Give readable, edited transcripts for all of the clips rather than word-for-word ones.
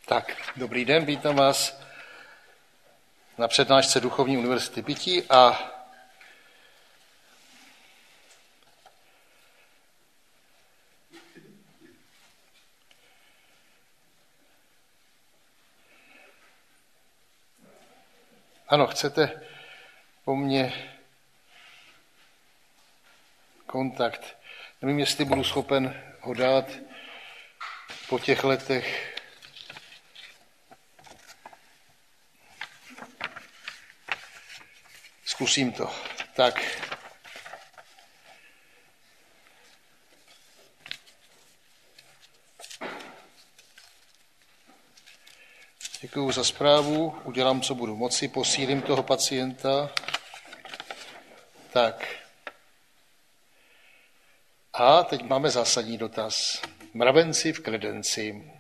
Tak, dobrý den, vítám vás na přednášce Duchovní univerzity pití a ano, chcete po mně kontakt. Nevím, jestli budu schopen ho dát po těch letech. Zkusím to. Tak. Děkuju za zprávu, udělám, co budu moci, posílím toho pacienta. Tak. A teď máme zásadní dotaz. Mravenci v kredenci.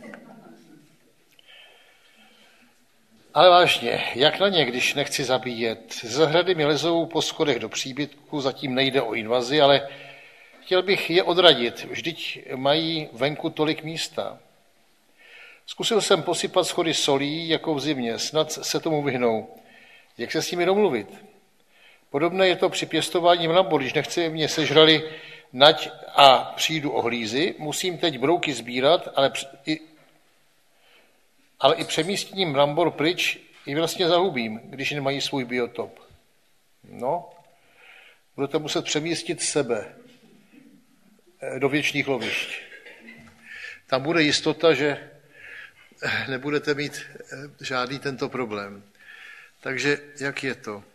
Ale vážně, jak na ně, když nechci zabíjet? Z zahrady mi lezou po schodech do příbytku, zatím nejde o invazi, ale chtěl bych je odradit. Vždyť mají venku tolik místa. Zkusil jsem posypat schody solí, jako v zimě, snad se tomu vyhnou. Jak se s nimi domluvit? Podobné je to při pěstování mrambor, když nechce mě sežrali nať a přijdu o hlízy, musím teď brouky sbírat, ale i přemístěním mrambor pryč ji vlastně zahubím, když nemají svůj biotop. No, budete muset přemístit sebe do věčných lovišť. Tam bude jistota, že nebudete mít žádný tento problém. Takže jak je to?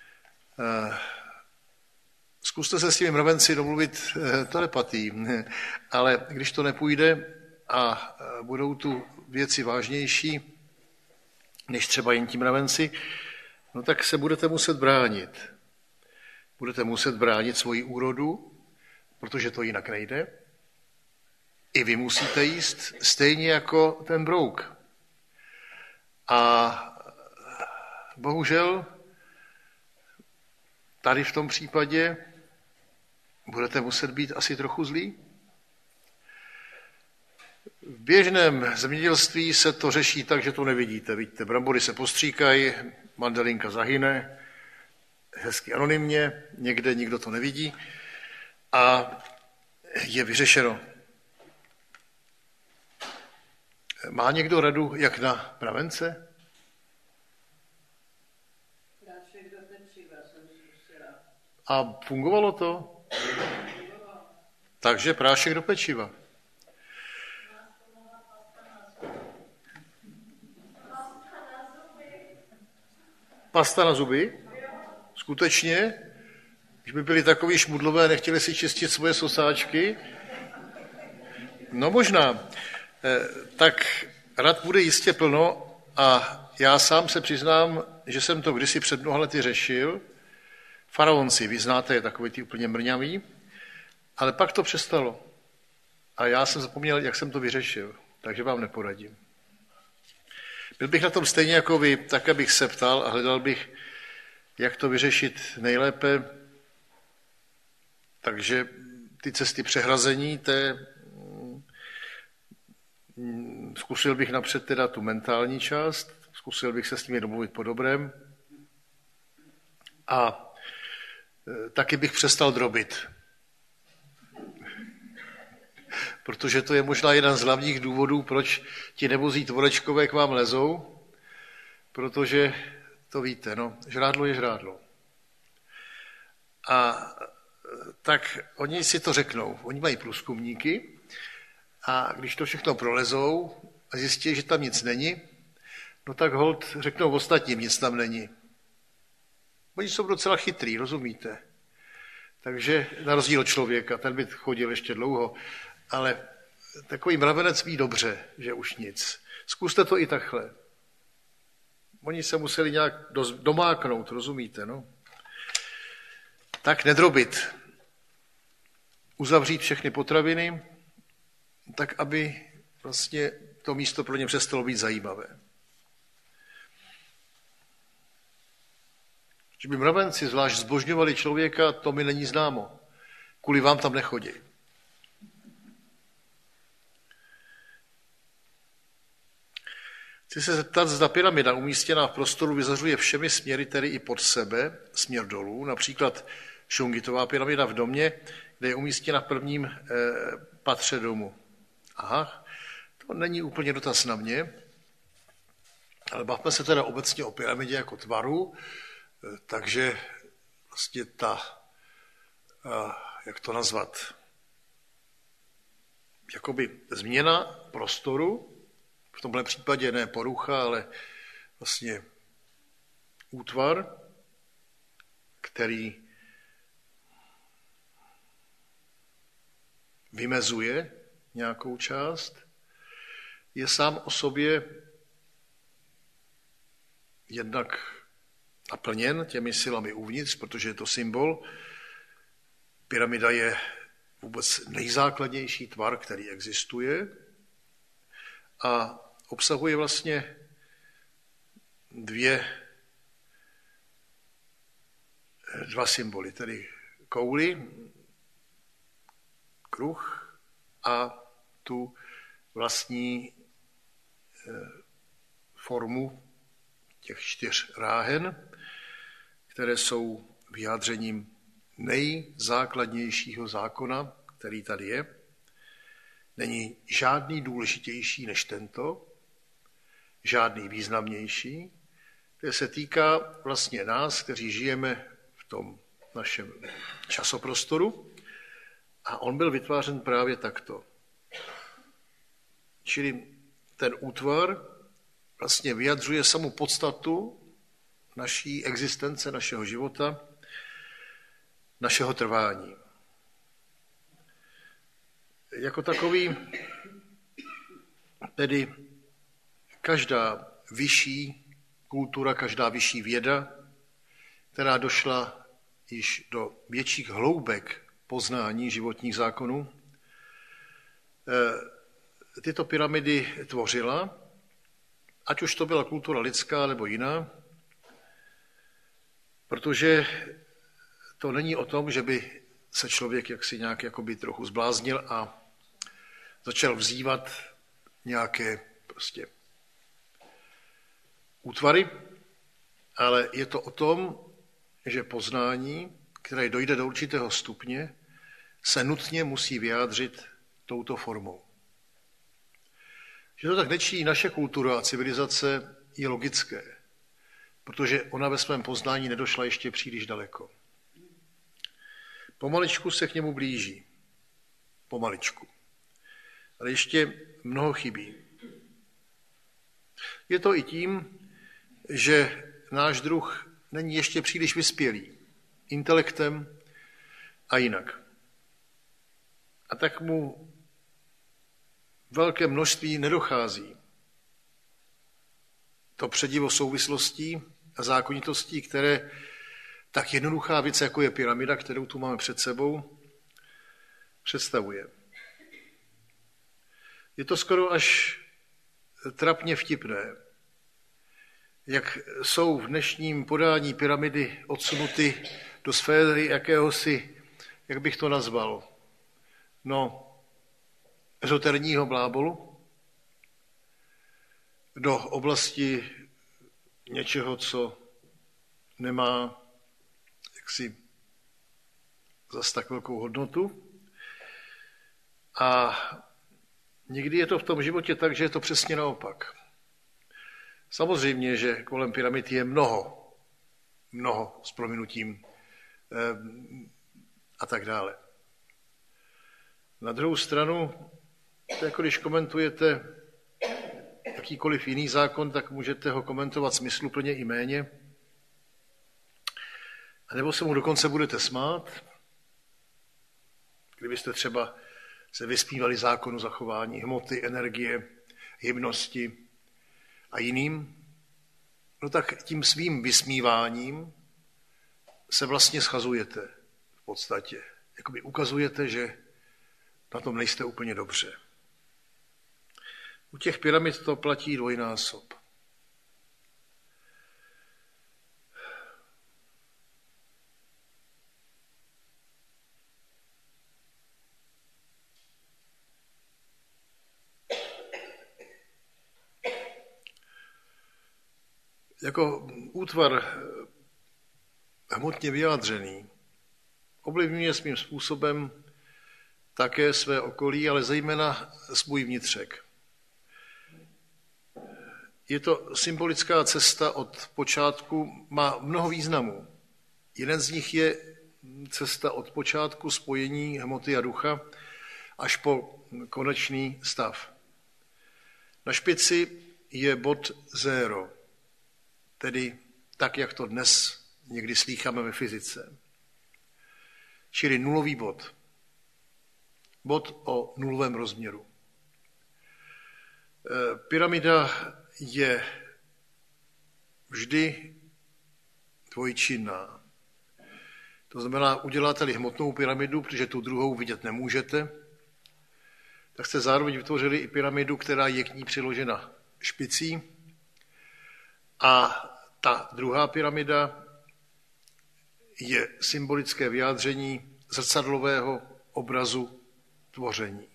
Zkuste se s těmi mravenci domluvit telepatií, ale když to nepůjde a budou tu věci vážnější, než třeba jen ti mravenci, no tak se budete muset bránit. Budete muset bránit svoji úrodu, protože to jinak nejde. I vy musíte jíst stejně jako ten brouk. A bohužel tady v tom případě budete muset být asi trochu zlí. V běžném zemědělství se to řeší tak, že to nevidíte. Vidíte, brambory se postříkají, mandarinka zahyne, hezky anonymně, někde nikdo to nevidí a je vyřešeno. Má někdo radu, jak na mravence? A fungovalo to? Takže prášek do pečiva. Pasta na zuby? Skutečně? Když by byli takový šmudlové, nechtěli si čistit svoje sosáčky? No možná. Tak rad bude jistě plno a já sám se přiznám, že jsem to kdysi před mnoha lety řešil. Faraonci, vy znáte, je takový ty úplně mrňavý, ale pak to přestalo. A já jsem zapomněl, jak jsem to vyřešil, takže vám neporadím. Byl bych na tom stejně jako vy, tak abych se ptal a hledal bych, jak to vyřešit nejlépe. Takže ty cesty přehrazení, zkusil bych napřed teda tu mentální část, zkusil bych se s nimi domluvit po dobrém a taky bych přestal drobit. Protože to je možná jeden z hlavních důvodů, proč ti nebozí tvorečkové k vám lezou, protože to víte, no, žrádlo je žrádlo. A tak oni si to řeknou, oni mají průzkumníky a když to všechno prolezou a zjistí, že tam nic není, no tak holt řeknou ostatním, nic tam není. Oni jsou docela chytrý, rozumíte? Takže na rozdíl od člověka, ten by chodil ještě dlouho, ale takový mravenec ví dobře, že už nic. Zkuste to i takhle. Oni se museli nějak domáknout, rozumíte, no? Tak nedrobit. Uzavřít všechny potraviny, tak aby vlastně to místo pro ně přestalo být zajímavé. Že by mravenci zvlášť zbožňovali člověka, to mi není známo. Kvůli vám tam nechodí. Chci se zeptat, zda pyramida umístěná v prostoru vyzařuje všemi směry, tedy i pod sebe, směr dolů, například Šungitová pyramida v domě, kde je umístěna v prvním patře domu. Aha, to není úplně dotaz na mě, ale bavme se teda obecně o pyramidě jako tvaru, takže vlastně ta, jak to nazvat, jakoby změna prostoru, v tomhle případě ne porucha, ale vlastně útvar, který vymezuje nějakou část, je sám o sobě jednak naplněn těmi silami uvnitř, protože je to symbol. Pyramida je vůbec nejzákladnější tvar, který existuje a obsahuje vlastně dva symboly, tedy kouli, kruh a tu vlastní formu těch 4 ráhen, které jsou vyjádřením nejzákladnějšího zákona, který tady je. Není žádný důležitější než tento, žádný významnější, který se týká vlastně nás, kteří žijeme v tom našem časoprostoru a on byl vytvářen právě takto. Čili ten útvar vlastně vyjadřuje samou podstatu naší existence, našeho života, našeho trvání. Jako takový tedy každá vyšší kultura, každá vyšší věda, která došla již do větších hloubek poznání životních zákonů, tyto pyramidy tvořila, ať už to byla kultura lidská nebo jiná, protože to není o tom, že by se člověk jaksi nějak jakoby trochu zbláznil a začal vzývat nějaké prostě útvary, ale je to o tom, že poznání, které dojde do určitého stupně, se nutně musí vyjádřit touto formou. Že to tak nečiní naše kultura a civilizace je logické, protože ona ve svém poznání nedošla ještě příliš daleko. Pomaličku se k němu blíží. Pomaličku. Ale ještě mnoho chybí. Je to i tím, že náš druh není ještě příliš vyspělý intelektem a jinak. A tak mu velké množství nedochází. To předivo souvislostí a zákonitostí, které tak jednoduchá věc, jako je pyramida, kterou tu máme před sebou, představuje. Je to skoro až trapně vtipné, jak jsou v dnešním podání pyramidy odsunuty do sféry jakéhosi, jak bych to nazval, ezoterního blábolu, do oblasti něčeho, co nemá jaksi zas tak velkou hodnotu. A někdy je to v tom životě tak, že je to přesně naopak. Samozřejmě, že kolem pyramid je mnoho s prominutím a tak dále. Na druhou stranu, to jako když komentujete jakýkoliv jiný zákon, tak můžete ho komentovat smysluplně i méně. A nebo se mu dokonce budete smát, kdybyste třeba se vysmívali zákonu zachování hmoty, energie, hybnosti a jiným, no tak tím svým vysmíváním se vlastně schazujete v podstatě. Jakoby ukazujete, že na tom nejste úplně dobře. U těch pyramid to platí dvojnásob. jako útvar hmotně vyjádřený ovlivňuje svým způsobem také své okolí, ale zejména svůj vnitřek. Je to symbolická cesta od počátku, má mnoho významů. Jeden z nich je cesta od počátku spojení hmoty a ducha až po konečný stav. Na špici je bod zéro, tedy tak, jak to dnes někdy slýcháme ve fyzice. Čili nulový bod. Bod o nulovém rozměru. Pyramida je vždy dvojčinná. To znamená, uděláte-li hmotnou pyramidu, protože tu druhou vidět nemůžete, tak jste zároveň vytvořili i pyramidu, která je k ní přiložena špicí. A ta druhá pyramida je symbolické vyjádření zrcadlového obrazu tvoření.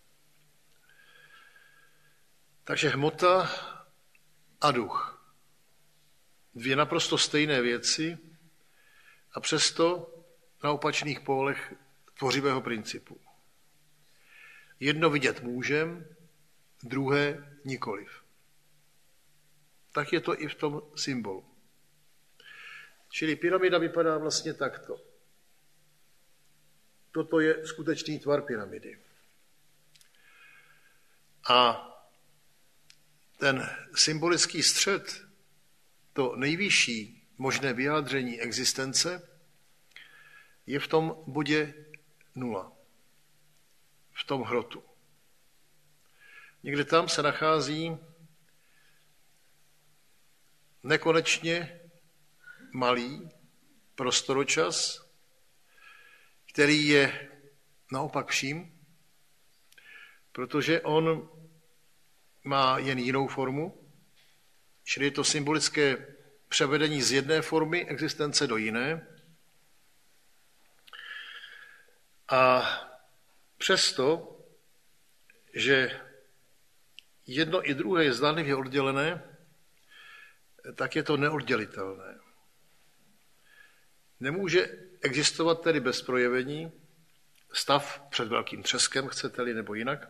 Takže hmota a duch. Dvě naprosto stejné věci a přesto na opačných pólech tvořivého principu. Jedno vidět můžem, druhé nikoliv. Tak je to i v tom symbolu. Čili pyramida vypadá vlastně takto. Toto je skutečný tvar pyramidy. A ten symbolický střed, to nejvyšší možné vyjádření existence, je v tom bodě 0. V tom hrotu. Někde tam se nachází nekonečně malý prostoročas, který je naopak vším, protože on má jen jinou formu, čili je to symbolické převedení z jedné formy existence do jiné. A přesto, že jedno i druhé je zdánlivě oddělené, tak je to neoddělitelné. Nemůže existovat tedy bez projevení, stav před velkým třeskem, chcete-li, nebo jinak,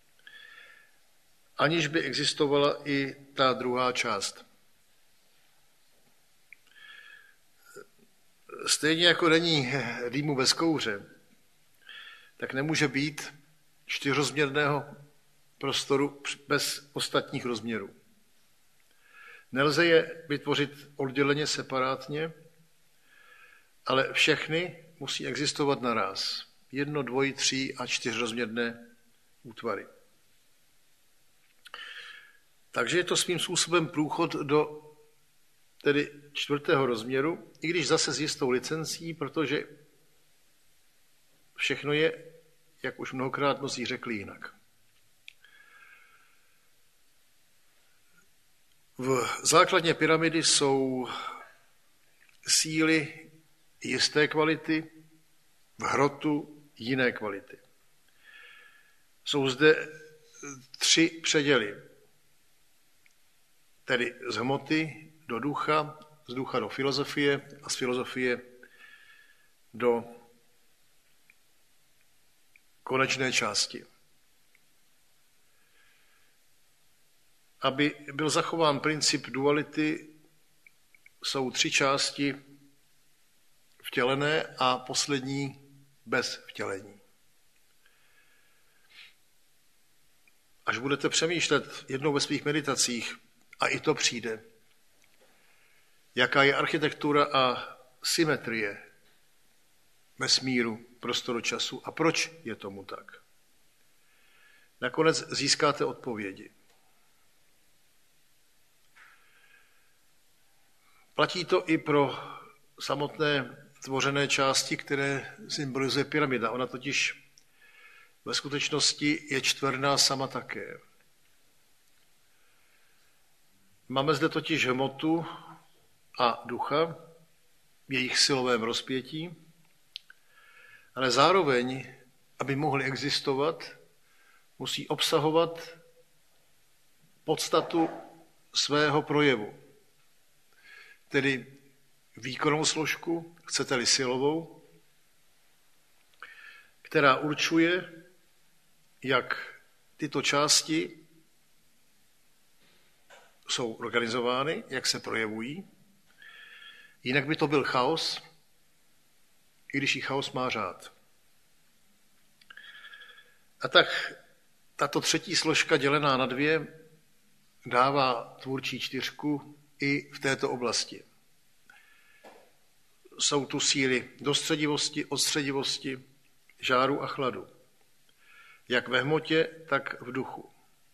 aniž by existovala i ta druhá část. Stejně jako není dýmu bez kouře, tak nemůže být čtyřrozměrného prostoru bez ostatních rozměrů. Nelze je vytvořit odděleně, separátně, ale všechny musí existovat naráz. 1, 2, 3 a 4rozměrné útvary. Takže je to svým způsobem průchod do tedy 4. rozměru, i když zase s jistou licencí, protože všechno je, jak už mnohokrát mnozí řekli, jinak. V základně pyramidy jsou síly jisté kvality, v hrotu jiné kvality. Jsou zde 3 předěly, tedy z hmoty do ducha, z ducha do filozofie a z filozofie do konečné části. Aby byl zachován princip duality, jsou 3 části vtělené a poslední bez vtělení. Až budete přemýšlet jednou ve svých meditacích, a i to přijde, jaká je architektura a symetrie vesmíru, prostoru, času a proč je tomu tak. Nakonec získáte odpovědi. Platí to i pro samotné tvořené části, které symbolizuje pyramida. Ona totiž ve skutečnosti je čtverná sama také. Máme zde totiž hmotu a ducha v jejich silovém rozpětí, ale zároveň, aby mohly existovat, musí obsahovat podstatu svého projevu. tedy výkonnou složku, chcete-li silovou, která určuje, jak tyto části jsou organizovány, jak se projevují. Jinak by to byl chaos, i když i chaos má řád. A tak tato třetí složka dělená na dvě dává tvůrčí čtyřku i v této oblasti. Jsou tu síly dostředivosti, odstředivosti, žáru a chladu. Jak ve hmotě, tak v duchu.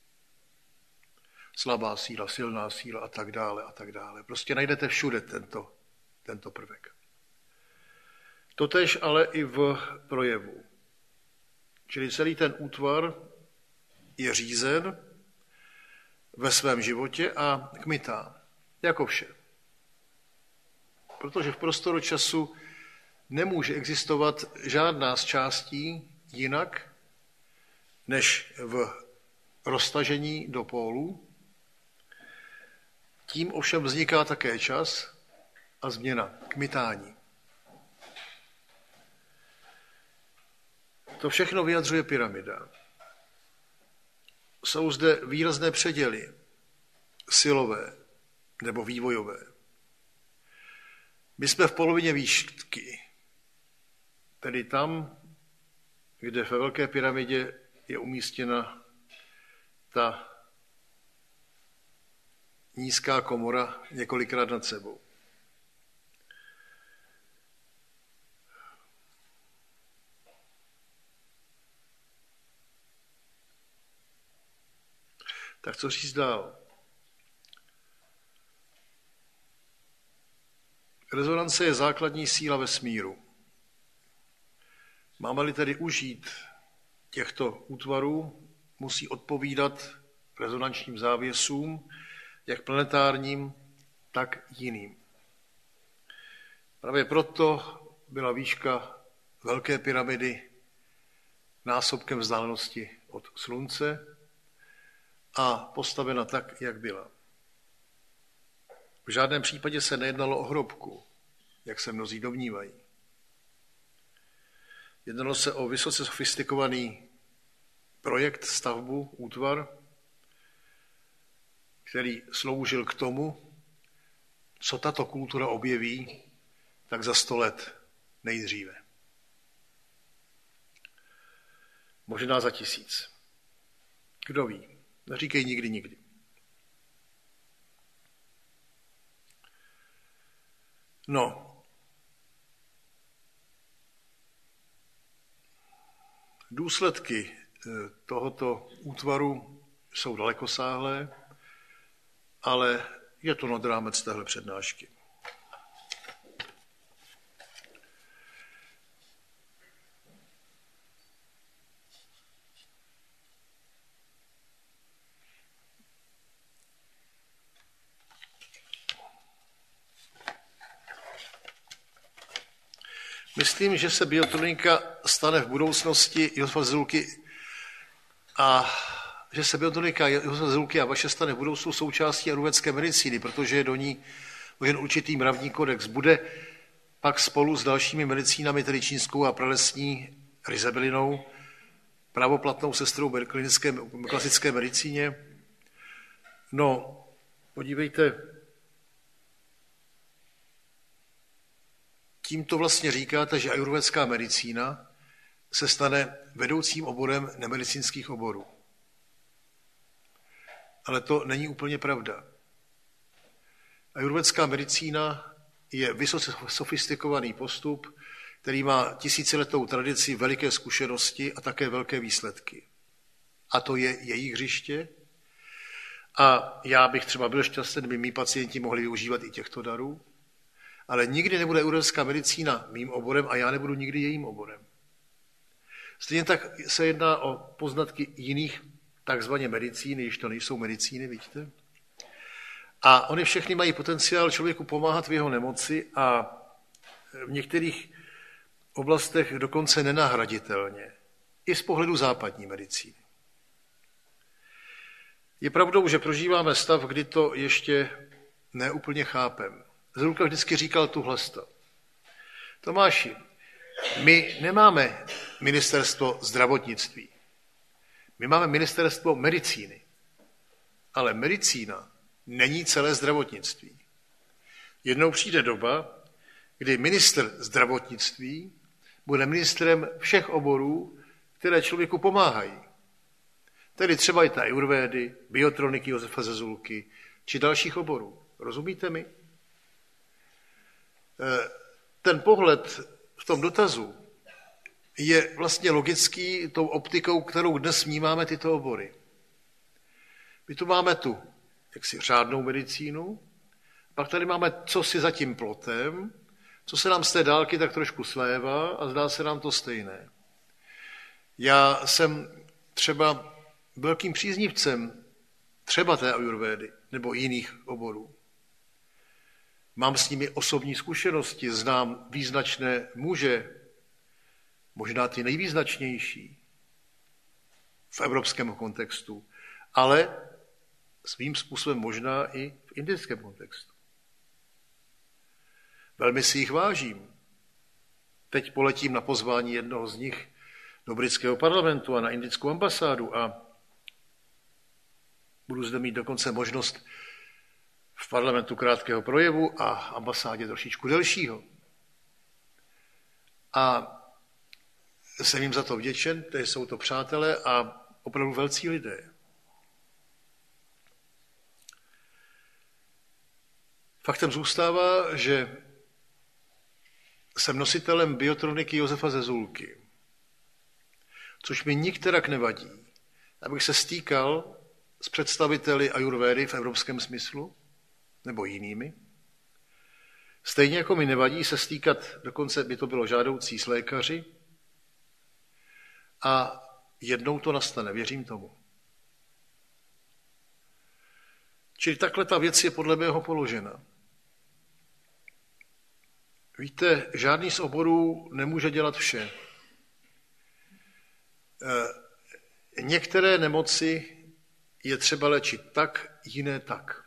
Slabá síla, silná síla a tak dále a tak dále. Prostě najdete všude tento prvek. Totéž ale i v projevu. Čili celý ten útvar je řízen ve svém životě a kmitá, jako vše. Protože v prostoru času nemůže existovat žádná z částí jinak, než v roztažení do pólů. Tím ovšem vzniká také čas a změna, kmitání. To všechno vyjadřuje pyramida. Jsou zde výrazné předěly, silové nebo vývojové. My jsme v polovině výšky, tedy tam, kde ve Velké pyramidě je umístěna ta nízká komora několikrát nad sebou. Tak co říct dál? Rezonance je základní síla vesmíru. Máme-li tedy užít těchto útvarů, musí odpovídat rezonančním závěsům, jak planetárním, tak jiným. Právě proto byla výška Velké pyramidy násobkem vzdálenosti od Slunce a postavena tak, jak byla. V žádném případě se nejednalo o hrobku, jak se mnozí domnívají. Jednalo se o vysoce sofistikovaný projekt, stavbu, útvar, který sloužil k tomu, co tato kultura objeví, tak za 100 let nejdříve. Možná za 1000. Kdo ví? Neříkej nikdy, nikdy. No. Důsledky tohoto útvaru jsou dalekosáhlé, ale je to nad rámec téhle přednášky. Myslím, že se biotronika stane v budoucnosti Josefa Zilky a že se biotronika Josefa Zilky a vaše stane v budoucnu součástí ayurvédské medicíny, protože je do ní vložen určitý mravní kodex. Bude pak spolu s dalšími medicínami, tedy čínskou a pralesní rizabelinou, právoplatnou sestrou klasické medicíně. No, podívejte, tímto vlastně říkáte, že ayurvédská medicína se stane vedoucím oborem nemedicínských oborů. Ale to není úplně pravda. Ayurvédská medicína je vysoce sofistikovaný postup, který má tisíciletou tradici, veliké zkušenosti a také velké výsledky. A to je její hřiště. A já bych třeba byl šťastný, kdyby mý pacienti mohli využívat i těchto darů. Ale nikdy nebude ayurvédská medicína mým oborem a já nebudu nikdy jejím oborem. Stejně tak se jedná o poznatky jiných takzvaně medicíny, když to nejsou medicíny, vidíte? A oni všechny mají potenciál člověku pomáhat v jeho nemoci a v některých oblastech dokonce nenahraditelně. I z pohledu západní medicíny. Je pravdou, že prožíváme stav, kdy to ještě neúplně chápeme. Zrůlka vždycky říkal tuhlesto. Tomáši, my nemáme ministerstvo zdravotnictví. My máme ministerstvo medicíny. Ale medicína není celé zdravotnictví. Jednou přijde doba, kdy ministr zdravotnictví bude ministrem všech oborů, které člověku pomáhají. Tedy třeba i ta ajurvédy, biotroniky Josefa Zezulky, či dalších oborů. Rozumíte mi? Ten pohled v tom dotazu je vlastně logický tou optikou, kterou dnes vnímáme tyto obory. My tu máme jaksi řádnou medicínu, pak tady máme cosi za tím plotem, co se nám z té dálky tak trošku slévá a zdá se nám to stejné. Já jsem třeba velkým příznivcem třeba té ajurvédy nebo jiných oborů. Mám s nimi osobní zkušenosti, znám význačné muže, možná ty nejvýznačnější v evropském kontextu, ale svým způsobem možná i v indickém kontextu. Velmi si jich vážím. Teď poletím na pozvání jednoho z nich do britského parlamentu a na indickou ambasádu a budu zde mít dokonce možnost v parlamentu krátkého projevu a ambasádě trošičku delšího. A jsem jim za to vděčen, jsou to přátelé a opravdu velcí lidé. Faktem zůstává, že jsem nositelem biotroniky Josefa Zezulky, což mi nikterak nevadí, abych se stýkal s představiteli ajurvédy v evropském smyslu, nebo jinými. Stejně jako mi nevadí se stýkat, dokonce by to bylo žádoucí, s lékaři, a jednou to nastane, věřím tomu. Čili takhle ta věc je podle mého položena. Víte, žádný z oborů nemůže dělat vše. Některé nemoci je třeba léčit tak, jiné tak.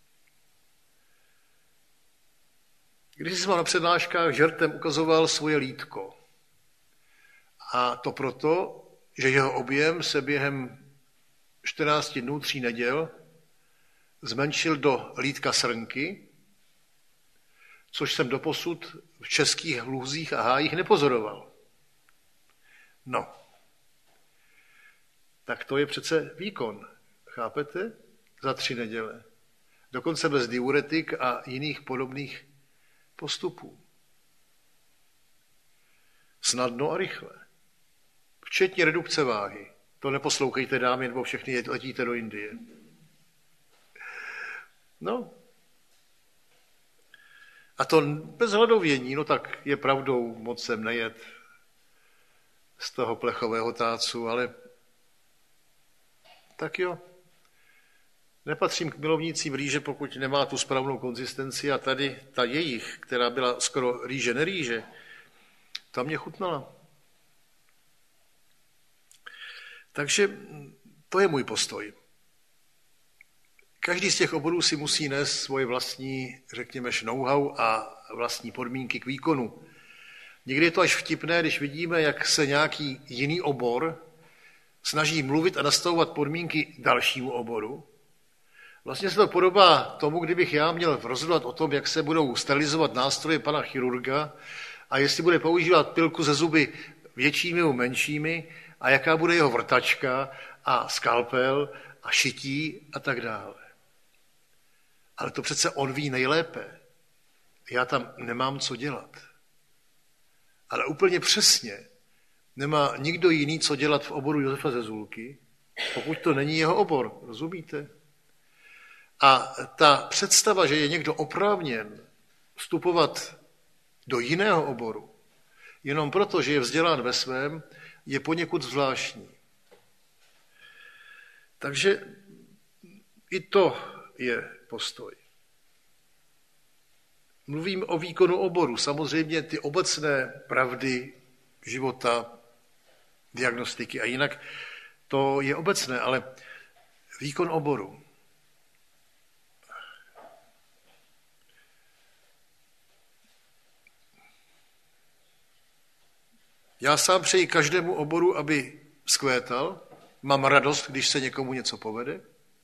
Když jsem na přednáškách žertem ukazoval svoje lítko. A to proto, že jeho objem se během 14 dnů, 3 neděl zmenšil do lítka srnky, což jsem doposud v českých lůzích a hájích nepozoroval. No, tak to je přece výkon, chápete? Za 3 neděle. Dokonce bez diuretik a jiných podobných postupů. Snadno a rychle. Včetně redukce váhy. To neposlouchejte, dámy, nebo všechny letíte do Indie. No. A to bez hladovění, no tak je pravdou, moc jsem nejet z toho plechového tácu, ale tak jo. Nepatřím k milovnícím rýže, pokud nemá tu správnou konzistenci a tady ta jejich, která byla skoro rýže nerýže, ta mě chutnala. Takže to je můj postoj. Každý z těch oborů si musí nést svoje vlastní, řekněme, know-how a vlastní podmínky k výkonu. Někdy je to až vtipné, když vidíme, jak se nějaký jiný obor snaží mluvit a nastavovat podmínky dalšímu oboru. Vlastně se to podobá tomu, kdybych já měl rozhodovat o tom, jak se budou sterilizovat nástroje pana chirurga a jestli bude používat pilku ze zuby většími nebo menšími a jaká bude jeho vrtačka a skalpel a šití a tak dále. Ale to přece on ví nejlépe. Já tam nemám co dělat. Ale úplně přesně nemá nikdo jiný co dělat v oboru Josefa Zezulky, pokud to není jeho obor, rozumíte? A ta představa, že je někdo oprávněn vstupovat do jiného oboru, jenom proto, že je vzdělán ve svém, je poněkud zvláštní. Takže i to je postoj. Mluvím o výkonu oboru. Samozřejmě ty obecné pravdy života, diagnostiky a jinak, to je obecné, ale výkon oboru. Já sám přeji každému oboru, aby vzkvétal. Mám radost, když se někomu něco povede.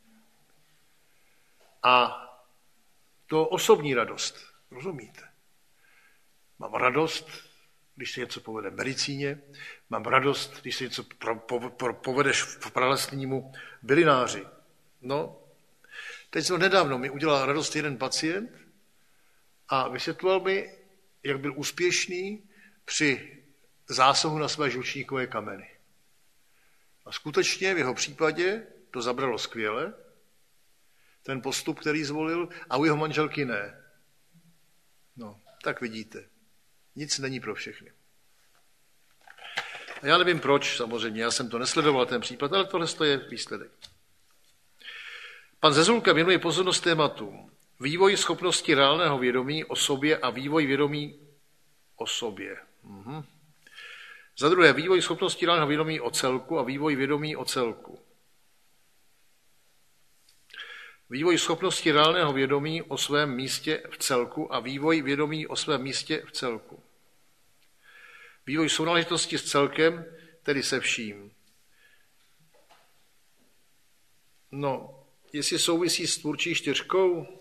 A to osobní radost, rozumíte? Mám radost, když se něco povede v medicíně, mám radost, když se něco povedeš v pralesnímu bylináři. No, teď nedávno mi udělal radost jeden pacient a vysvětloval mi, jak byl úspěšný při zásahu na své žlučníkové kameny. A skutečně v jeho případě to zabralo skvěle, ten postup, který zvolil, a u jeho manželky ne. No, tak vidíte, nic není pro všechny. A já nevím proč, samozřejmě, já jsem to nesledoval, ten případ, ale tohle je výsledek. Pan Zezulka věnuje pozornost tématům vývoj schopnosti reálného vědomí o sobě a vývoj vědomí o sobě. Za druhé, vývoj schopnosti reálného vědomí o celku a vývoj vědomí o celku. Vývoj schopnosti reálného vědomí o svém místě v celku a vývoj vědomí o svém místě v celku. Vývoj sounáležitosti s celkem, tedy se vším. No, jestli souvisí s tvůrčí čtyřkou,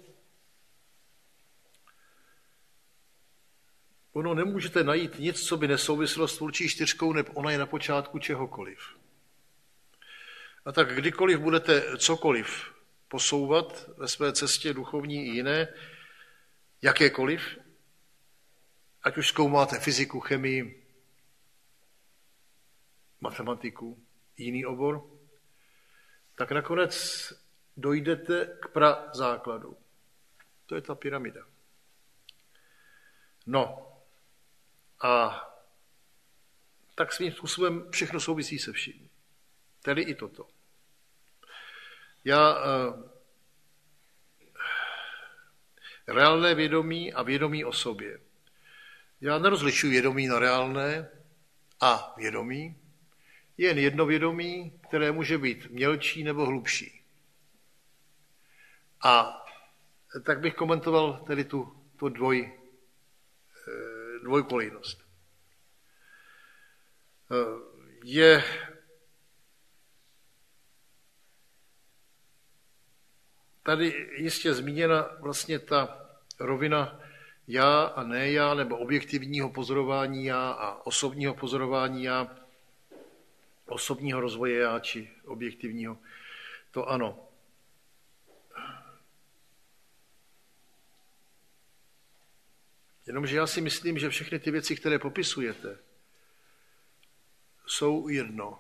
ono nemůžete najít nic, co by nesouviselo s tvůrčí čtyřkou, nebo ona je na počátku čehokoliv. A tak kdykoliv budete cokoliv posouvat ve své cestě duchovní i jiné, jakékoliv, ať už zkoumáte fyziku, chemii, matematiku, jiný obor, tak nakonec dojdete k prazákladu. To je ta pyramida. No a tak svým způsobem všechno souvisí se vším. Tedy i toto. Reálné vědomí a vědomí o sobě. Já nerozlišuji vědomí na reálné a vědomí. Je jen jedno vědomí, které může být mělčí nebo hlubší. A tak bych komentoval tedy tu dvojkolejnost. Je tady jistě zmíněna vlastně ta rovina já a ne já, nebo objektivního pozorování já a osobního pozorování já, osobního rozvoje já, či objektivního. To ano. Jenomže já si myslím, že všechny ty věci, které popisujete, jsou jedno.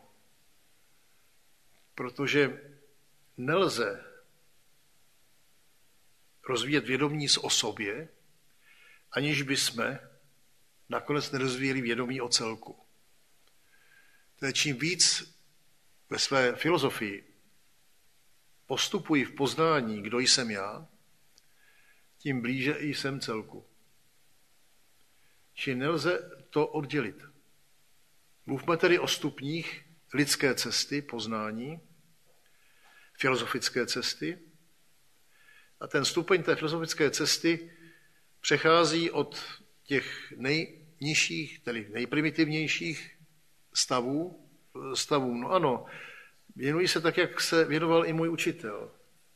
Protože nelze rozvíjet vědomí o sobě, aniž by jsme nakonec nerozvíjeli vědomí o celku. To je čím víc ve své filozofii postupuji v poznání, kdo jsem já, tím blíže i jsem celku. Či nelze to oddělit. Mluvme tedy o stupních lidské cesty, poznání, filozofické cesty. A ten stupeň té filozofické cesty přechází od těch nejnižších, tedy nejprimitivnějších stavů. No ano, věnuji se tak, jak se věnoval i můj učitel.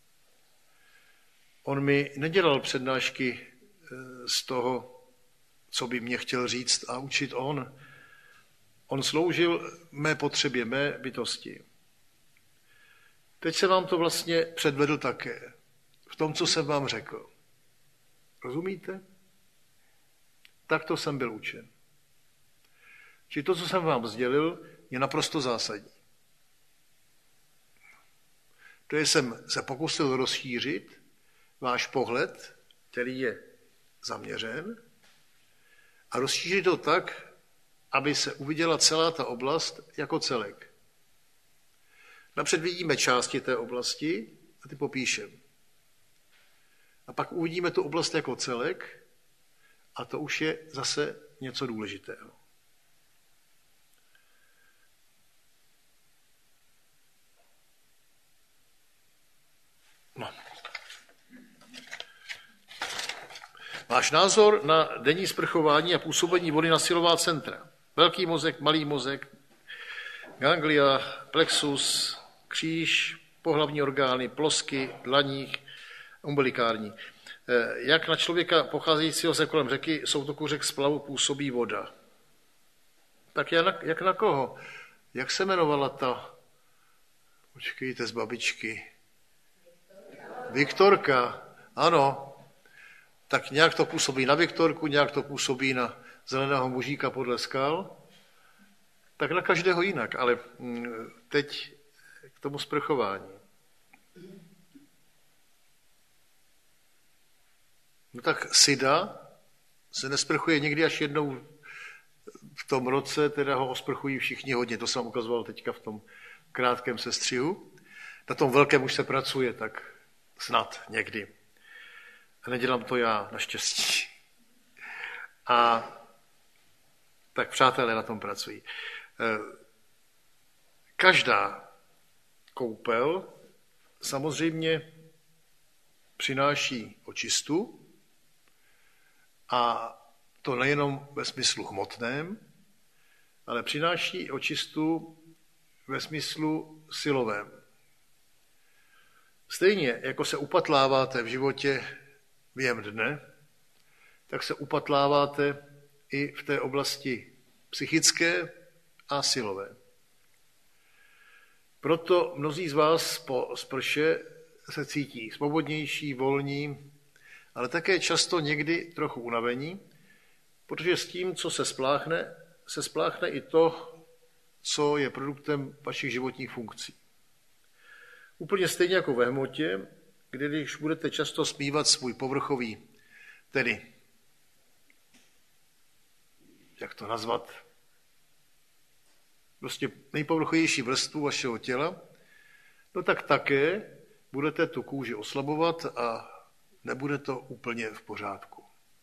On mi nedělal přednášky z toho, co by mě chtěl říct a učit on. On sloužil mé potřebě, mé bytosti. Teď se vám to vlastně předvedl také. V tom, co jsem vám řekl. Rozumíte? Takto jsem byl učen. Či to, co jsem vám sdělil, je naprosto zásadní. To jsem se pokusil rozšířit váš pohled, který je zaměřen, a rozšířit to tak, aby se uviděla celá ta oblast jako celek. Napřed vidíme části té oblasti a ty popíšeme. A pak uvidíme tu oblast jako celek a to už je zase něco důležitého. No. Váš názor na denní sprchování a působení vody na silová centra. Velký mozek, malý mozek, ganglia, plexus, kříž, pohlavní orgány, plosky, dlaních, umbilikární. Jak na člověka pocházejícího se kolem řeky soutoku řek splavu působí voda. Tak jak na koho? Jak se jmenovala ta? Počkejte, z babičky. Viktorka. Ano. Tak nějak to působí na Viktorku, nějak to působí na zeleného mužíka podle skal. Tak na každého jinak, ale teď k tomu sprchování. No tak Sida se nesprchuje někdy až jednou v tom roce, teda ho osprchují všichni hodně, to jsem ukazoval teďka v tom krátkém sestřihu. Na tom velkém už se pracuje, tak snad někdy. A nedělám to já, naštěstí. A tak přátelé na tom pracují. Každá koupel samozřejmě přináší očistu, a to nejenom ve smyslu hmotném, ale přináší očistu ve smyslu silovém. Stejně jako se upatláváte v životě během dne, tak se upatláváte i v té oblasti psychické a silové. Proto mnozí z vás po sprše se cítí svobodnější, volní, ale také často někdy trochu unavení, protože s tím, co se spláchne i to, co je produktem vašich životních funkcí. Úplně stejně jako ve hmotě, když budete často smívat svůj povrchový, tedy, jak to nazvat, prostě nejpovrchovější vrstvu vašeho těla, no tak také budete tu kůži oslabovat a nebude to úplně v pořádku.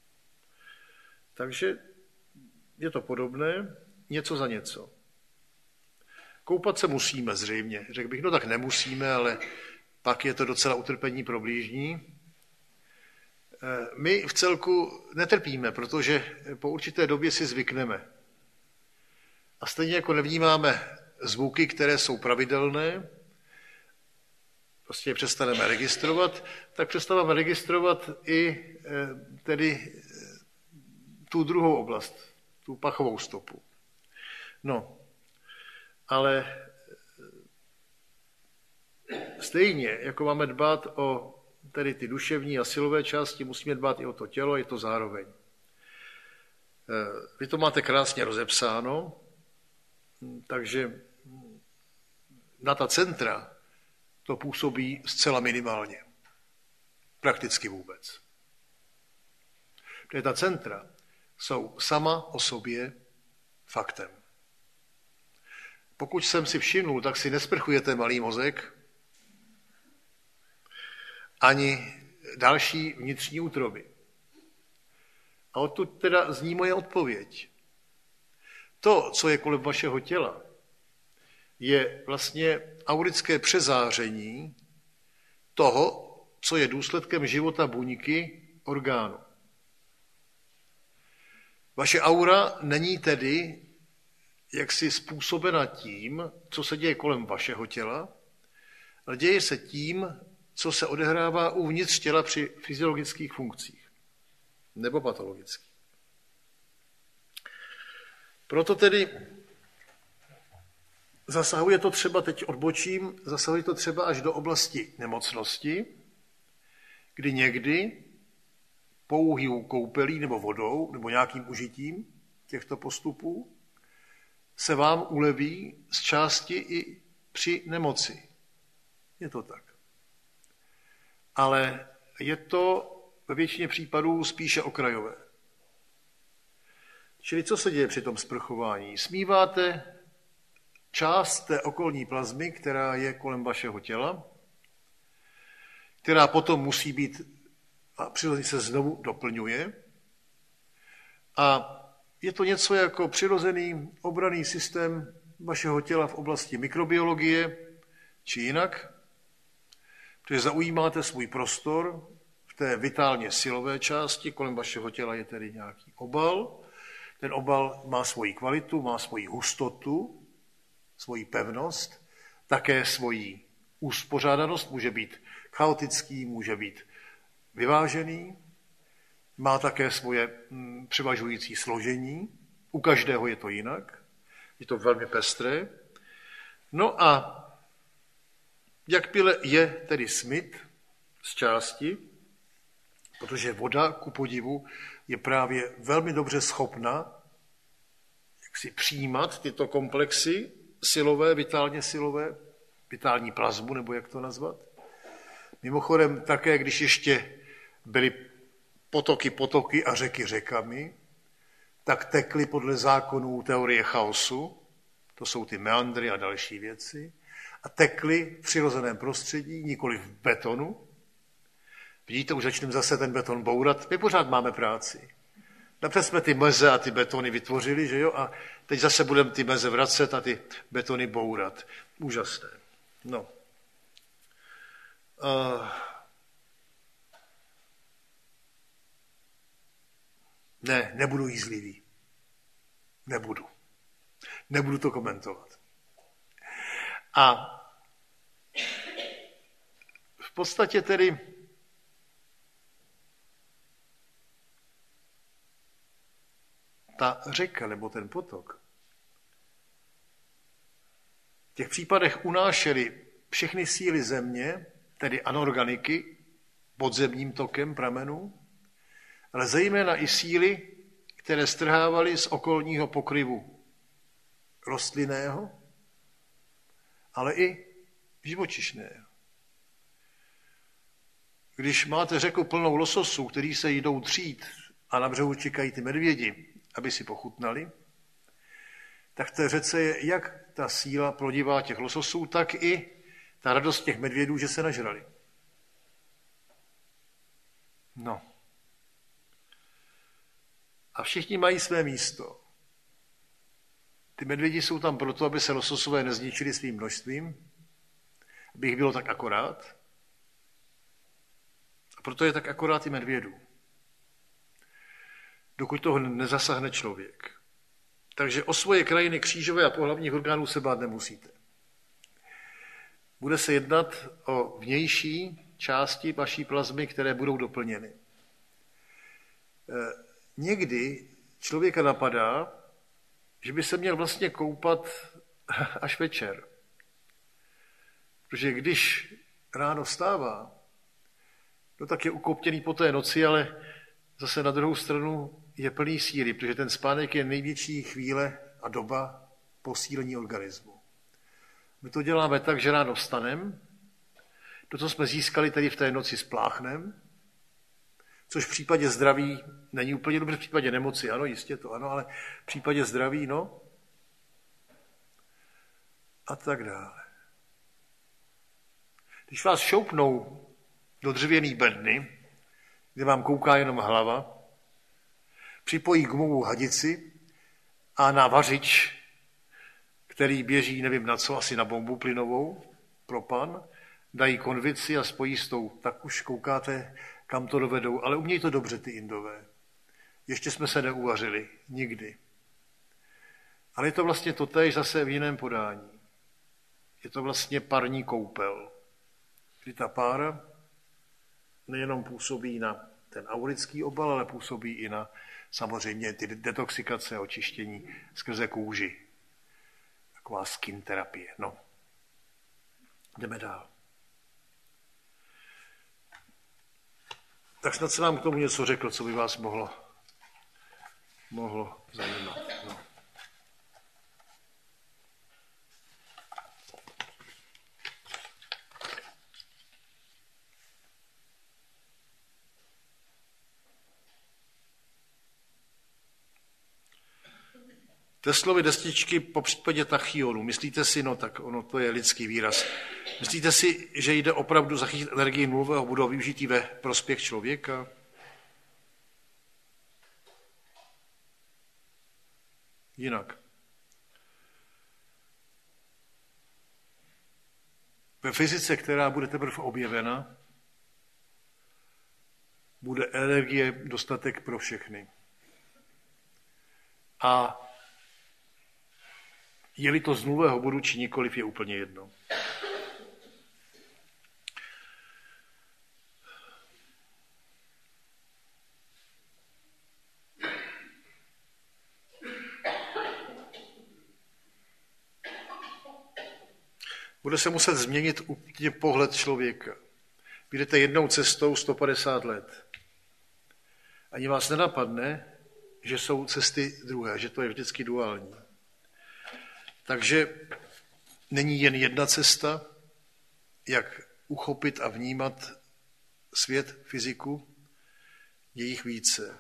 Takže je to podobné, něco za něco. Koupat se musíme zřejmě. Řekl bych, no tak nemusíme, ale pak je to docela utrpení pro blížní. My v celku netrpíme, protože po určité době si zvykneme. A stejně jako nevnímáme zvuky, které jsou pravidelné, prostě je přestaneme registrovat, tak přestaneme registrovat i tedy tu druhou oblast, tu pachovou stopu. No, ale stejně, jako máme dbát o tedy ty duševní a silové části, musíme dbát i o to tělo, je to zároveň. Vy to máte krásně rozepsáno, takže na ta centra to působí zcela minimálně. Prakticky vůbec. Protože ta centra jsou sama o sobě faktem. Pokud jsem si všimnul, tak si nesprchujete malý mozek, ani další vnitřní útroby. A odtud teda zní moje odpověď. To, co je kolem vašeho těla, je vlastně aurické přezáření toho, co je důsledkem života buňky orgánu. Vaše aura není tedy jaksi způsobena tím, co se děje kolem vašeho těla, ale děje se tím, co se odehrává uvnitř těla při fyziologických funkcích nebo patologických. Proto tedy zasahuje to třeba, teď odbočím, zasahuje to třeba až do oblasti nemocnosti, kdy někdy pouhou koupelí nebo vodou nebo nějakým užitím těchto postupů se vám uleví z části i při nemoci. Je to tak. Ale je to ve většině případů spíše okrajové. Čili co se děje při tom sprchování? Smíváte část té okolní plazmy, která je kolem vašeho těla, která potom musí být a přirozeně se znovu doplňuje. A je to něco jako přirozený obranný systém vašeho těla v oblasti mikrobiologie, či jinak, protože zaujímáte svůj prostor v té vitálně silové části, kolem vašeho těla je tedy nějaký obal, Ten obal má svoji kvalitu, má svoji hustotu, svoji pevnost, také svoji uspořádanost, může být chaotický, může být vyvážený, má také svoje převažující složení, u každého je to jinak, je to velmi pestré. No a jakmile je tedy smyt z části, protože voda, ku podivu, je právě velmi dobře schopna jak si přijímat tyto komplexy silové, vitální plazmu, nebo jak to nazvat. Mimochodem také, když ještě byly potoky a řeky řekami, tak tekly podle zákonů teorie chaosu, to jsou ty meandry a další věci, a tekly v přirozeném prostředí, nikoli v betonu. Vidíte, už začneme zase ten beton bourat, my pořád máme práci. Napřed jsme ty meze a ty betony vytvořili, že jo, a teď zase budeme ty meze vracet a ty betony bourat. Úžasné. No. Ne, nebudu jízlivý. Nebudu to komentovat. A v podstatě tedy ta řeka nebo ten potok v těch případech unášely všechny síly země, tedy anorganiky, podzemním tokem pramenů, ale zejména i síly, které strhávaly z okolního pokryvu rostlinného, ale i živočišného. Když máte řeku plnou lososů, kteří se jdou třít a na břehu čekají ty medvědi, aby si pochutnali, tak v té řece je jak ta síla plodivá těch lososů, tak i ta radost těch medvědů, že se nažrali. No. A všichni mají své místo. Ty medvědi jsou tam proto, aby se lososové nezničili svým množstvím, aby jich bylo tak akorát. A proto je tak akorát i medvědů. Dokud toho nezasahne člověk. Takže o svoje krajiny křížové a pohlavních orgánů se bát nemusíte. Bude se jednat o vnější části vaší plazmy, které budou doplněny. Někdy člověka napadá, že by se měl vlastně koupat až večer. Protože když ráno vstává, no tak je ukoptěný po té noci, ale zase na druhou stranu je plný síly, protože ten spánek je největší chvíle a doba posílení organismu. My to děláme tak, že ráno vstanem, to, co jsme získali tedy v té noci, spláchnem, což v případě zdraví není úplně dobře, v případě nemoci, ano, jistě to, ano, ale v případě zdraví, no, a tak dále. Když vás šoupnou do dřevěný bedny, kde vám kouká jenom hlava, připojí gumovou hadici a na vařič, který běží, nevím na co, asi na bombu plynovou, propan, dají konvici a spojí s tou, tak už koukáte, kam to dovedou, ale umějí to dobře ty Indové. Ještě jsme se neuvařili, nikdy. Ale je to vlastně totéž zase v jiném podání. Je to vlastně parní koupel, kdy ta pára nejenom působí na ten aurický obal, ale působí i na samozřejmě ty detoxikace a očištění skrze kůži. Taková skin terapie. No. Jdeme dál. Tak snad jsem vám k tomu něco řekl, co by vás mohlo zajímat. No. Teslovy destičky po případě tachyonu. Myslíte si, no tak ono to je lidský výraz. Myslíte si, že jde opravdu zachytit energii nulového, budou využití ve prospěch člověka? Jinak. Ve fyzice, která bude teprve objevena, bude energie dostatek pro všechny. a je-li to z nulového bodu, či nikoliv, je úplně jedno. Bude se muset změnit úplně pohled člověka. Vyjdete jednou cestou 150 let. Ani vás nenapadne, že jsou cesty druhé, že to je vždycky duální. Takže není jen jedna cesta, jak uchopit a vnímat svět, fyziku, je jich více.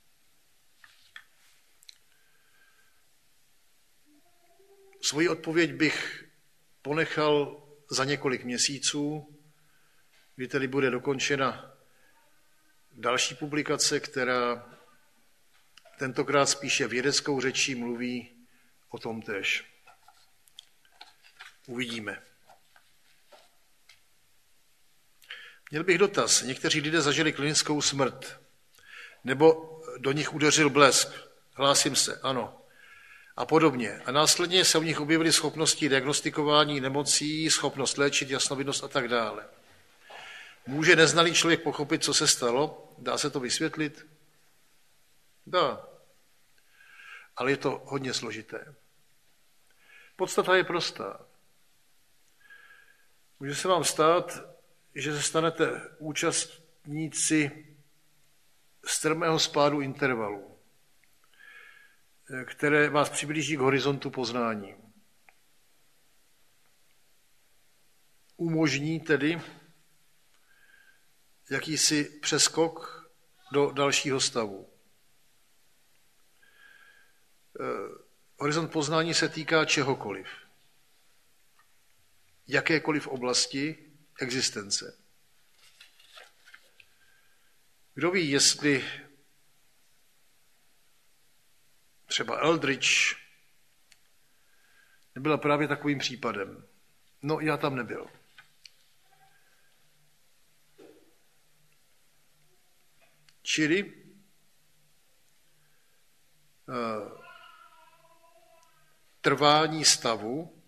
Svoji odpověď bych ponechal za několik měsíců, kdy tedy bude dokončena další publikace, která tentokrát spíše vědeckou řečí mluví o tom též. Uvidíme. Měl bych dotaz. Někteří lidé zažili klinickou smrt, nebo do nich udeřil blesk. Hlásím se, ano. A podobně. A následně se u nich objevily schopnosti diagnostikování nemocí, schopnost léčit, jasnovidnost a tak dále. Může neznalý člověk pochopit, co se stalo? Dá se to vysvětlit? Dá. Ale je to hodně složité. Podstata je prostá. Může se vám stát, že se stanete účastníci strmého spádu intervalu, které vás přiblíží k horizontu poznání. Umožní tedy jakýsi přeskok do dalšího stavu. Horizont poznání se týká čehokoliv. Jakékoliv oblasti existence. Kdo ví, jestli třeba Eldridge nebyla právě takovým případem. No, já tam nebyl. Čili trvání stavu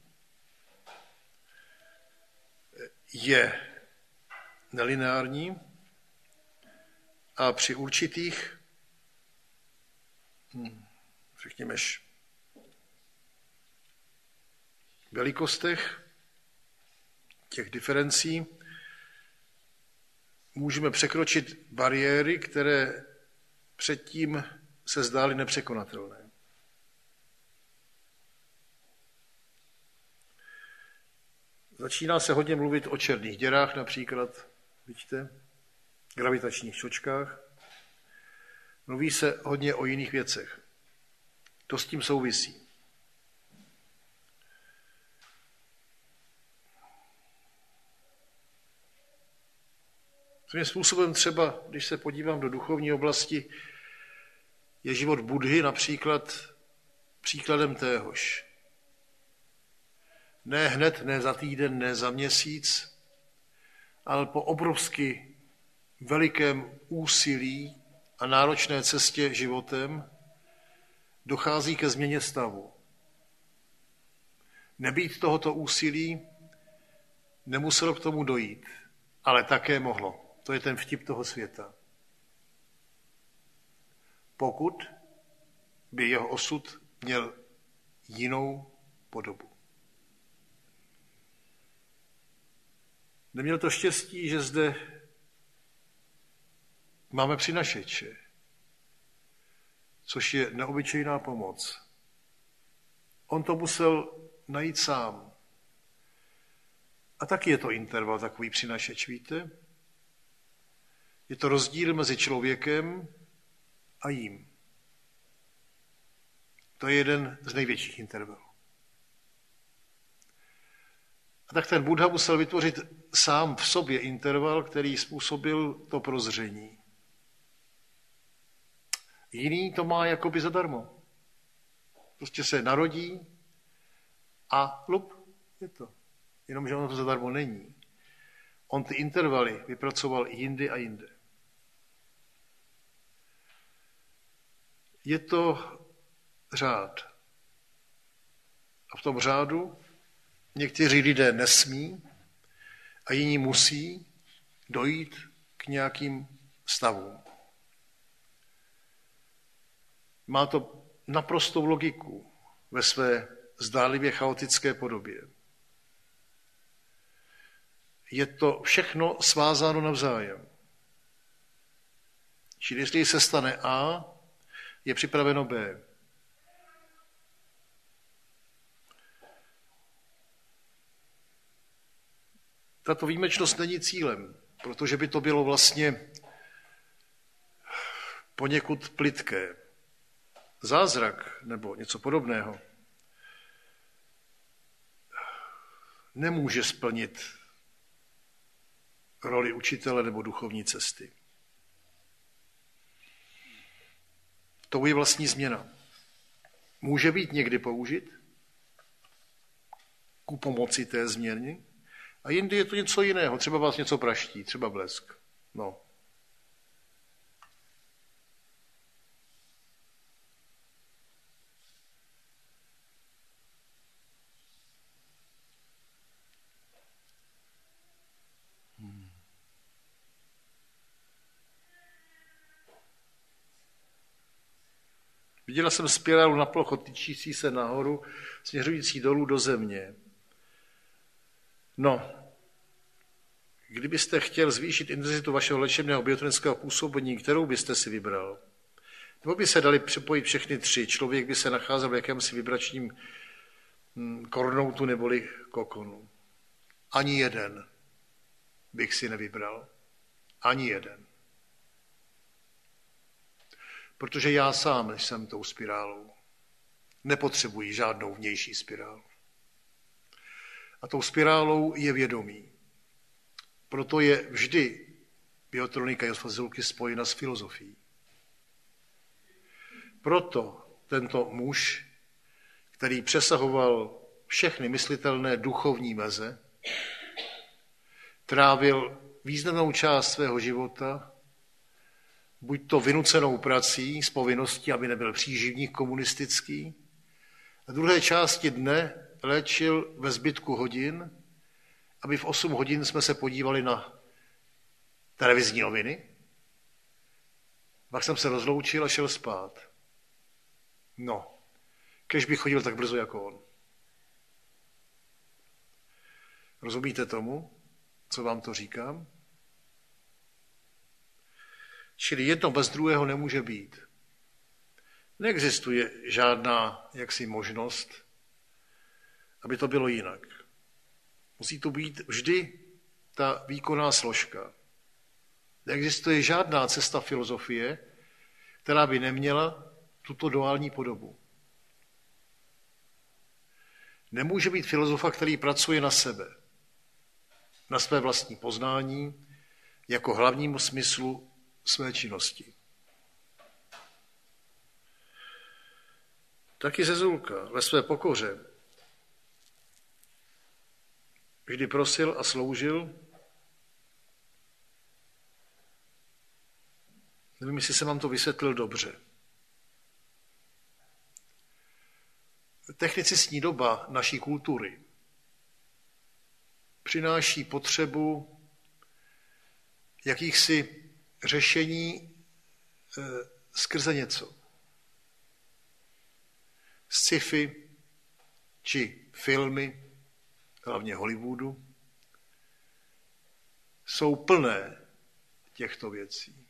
je nelineární a při určitých, řekněme, velikostech těch diferencí můžeme překročit bariéry, které předtím se zdály nepřekonatelné. Začíná se hodně mluvit o černých děrách například, vidíte, gravitačních čočkách. Mluví se hodně o jiných věcech. To s tím souvisí. Svým způsobem třeba, když se podívám do duchovní oblasti, je život Buddhy například příkladem téhož. Ne hned, ne za týden, ne za měsíc, ale po obrovsky velikém úsilí a náročné cestě životem dochází ke změně stavu. Nebýt tohoto úsilí, nemuselo k tomu dojít, ale také mohlo. To je ten vtip toho světa. Pokud by jeho osud měl jinou podobu. Neměl to štěstí, že zde máme přinašeče, což je neobyčejná pomoc. On to musel najít sám. A taky je to interval, takový přinašeč, víte? Je to rozdíl mezi člověkem a jím. To je jeden z největších intervalů. A tak ten Buddha musel vytvořit sám v sobě interval, který způsobil to prozření. Jiný to má jakoby zadarmo. Prostě se narodí a lup, je to. Jenomže ono to zadarmo není. On ty intervaly vypracoval i jindy a jinde. Je to řád. A v tom řádu někteří lidé nesmí a jiní musí dojít k nějakým stavům. Má to naprostou logiku ve své zdánlivě chaotické podobě. Je to všechno svázáno navzájem. Čili jestli se stane A, je připraveno B. Tato výjimečnost není cílem, protože by to bylo vlastně poněkud plytké. Zázrak nebo něco podobného nemůže splnit roli učitele nebo duchovní cesty. To je vlastní změna. Může být někdy použit ku pomoci té změny a jindy je to něco jiného. Třeba vás něco praští, třeba blesk. No. Viděla jsem spirálu na plocho tyčící se nahoru, směřující dolů do země. No, kdybyste chtěl zvýšit intenzitu vašeho léčebného biotronického působení, kterou byste si vybral? Nebo by se dali připojit všechny tři? Člověk by se nacházel v jakémsi vibračním kornoutu neboli kokonu. Ani jeden bych si nevybral. Ani jeden. Protože já sám jsem tou spirálou. Nepotřebuji žádnou vnější spirálu. A tou spirálou je vědomí. Proto je vždy biotronika Josefa Zilky spojena s filozofií. Proto tento muž, který přesahoval všechny myslitelné duchovní meze, trávil významnou část svého života buď to vynucenou prací z povinností, aby nebyl příživník komunistický, a druhé části dne léčil ve zbytku hodin, aby v 8 hodin jsme se podívali na televizní noviny. Pak jsem se rozloučil a šel spát. No, kež bych chodil tak brzo jako on. Rozumíte tomu, co vám to říkám? Čili jedno bez druhého nemůže být. Neexistuje žádná jaksi možnost, aby to bylo jinak. Musí to být vždy ta výkonná složka. Neexistuje žádná cesta filozofie, která by neměla tuto duální podobu. Nemůže být filozofa, který pracuje na sebe, na své vlastní poznání, jako hlavnímu smyslu své činnosti. Taky Zezulka ve své pokoře vždy prosil a sloužil. Nevím, jestli jsem vám to vysvětlil dobře. Technicistní doba naší kultury přináší potřebu jakýchsi řešení skrze něco. Sci-fi či filmy, hlavně Hollywoodu, jsou plné těchto věcí.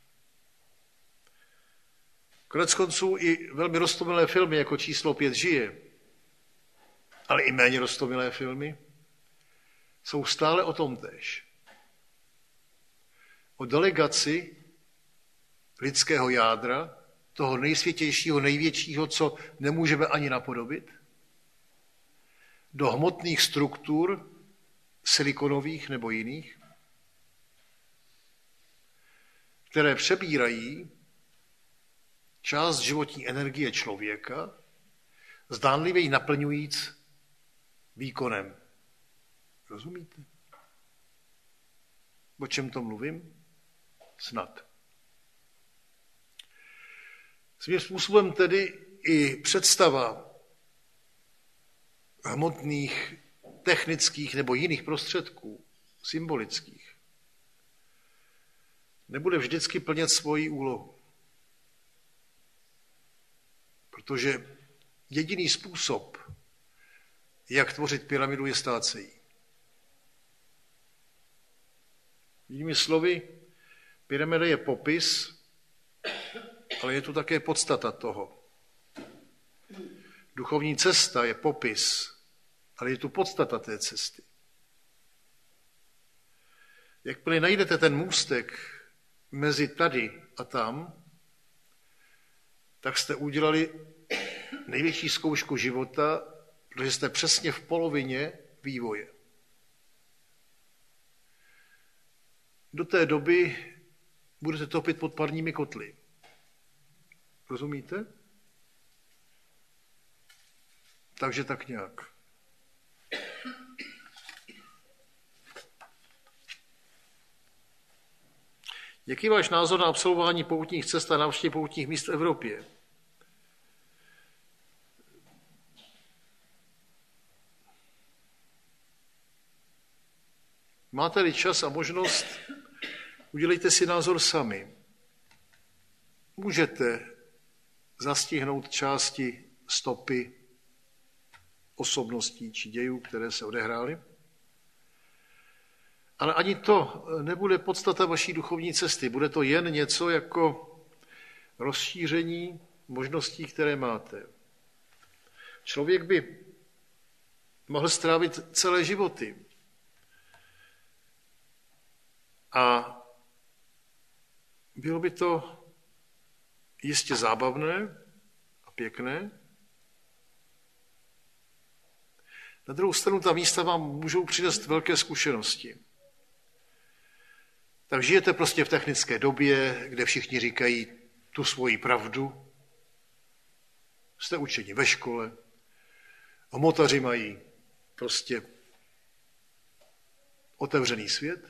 Koneckonců i velmi roztomilé filmy jako Číslo 5 žije, ale i méně roztomilé filmy, jsou stále o tom též. O delegaci lidského jádra, toho nejsvětějšího, největšího, co nemůžeme ani napodobit, do hmotných struktur, silikonových nebo jiných, které přebírají část životní energie člověka, zdánlivě ji naplňujíc výkonem. Rozumíte? O čem to mluvím? Snad. Svým způsobem tedy i představa hmotných, technických nebo jiných prostředků, symbolických, nebude vždycky plnit svoji úlohu. Protože jediný způsob, jak tvořit pyramidu, je stát se jí. Jinými slovy, pyramida je popis, ale je tu také podstata toho. Duchovní cesta je popis, ale je tu podstata té cesty. Jakmile najdete ten můstek mezi tady a tam, tak jste udělali největší zkoušku života, protože jste přesně v polovině vývoje. Do té doby budete topit pod parními kotly. Rozumíte? Takže tak nějak. Jaký je váš názor na absolvování poutních cest a návštěv poutních míst v Evropě? Máte-li čas a možnost, udělejte si názor sami. Můžete zastihnout části stopy osobností či dějů, které se odehrály. Ale ani to nebude podstata vaší duchovní cesty. Bude to jen něco jako rozšíření možností, které máte. Člověk by mohl strávit celé životy. A bylo by to jistě zábavné a pěkné. Na druhou stranu ta místa vám můžou přinést velké zkušenosti. Tak žijete prostě v technické době, kde všichni říkají tu svoji pravdu. Jste učeni ve škole. Hmotaři mají prostě otevřený svět.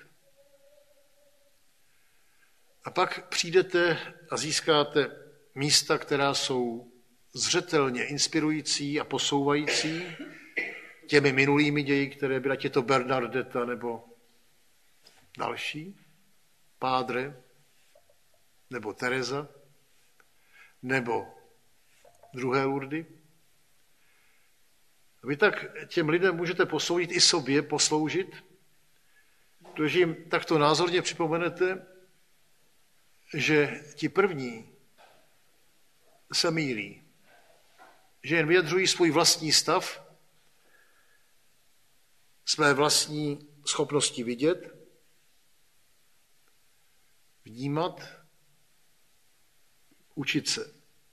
A pak přijdete a získáte místa, která jsou zřetelně inspirující a posouvající těmi minulými ději, které byla to Bernardeta nebo další, Pádre, nebo Teresa, nebo druhé Lurdy. Vy tak těm lidem můžete posoudit i sobě, posloužit, protože jim takto názorně připomenete, že ti první se mýlí, že jen vyjadřují svůj vlastní stav, své vlastní schopnosti vidět, vnímat, učit se.